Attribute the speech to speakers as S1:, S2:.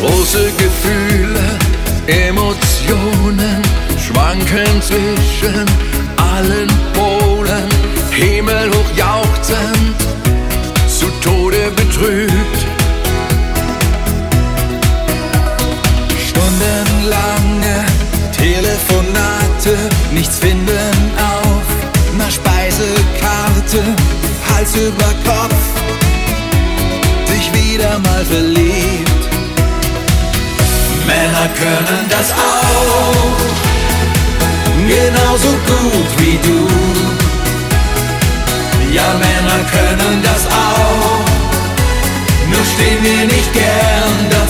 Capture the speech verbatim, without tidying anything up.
S1: Große Gefühle, Emotionen schwanken zwischen allen Polen, himmelhoch jauchzend, zu Tode betrübt. Stundenlange Telefonate, nichts finden auf einer Speisekarte, Hals über Kopf, sich wieder mal verliebt. Männer können das auch, genauso gut wie du. Ja, Männer können das auch, nur stehen wir nicht gern da.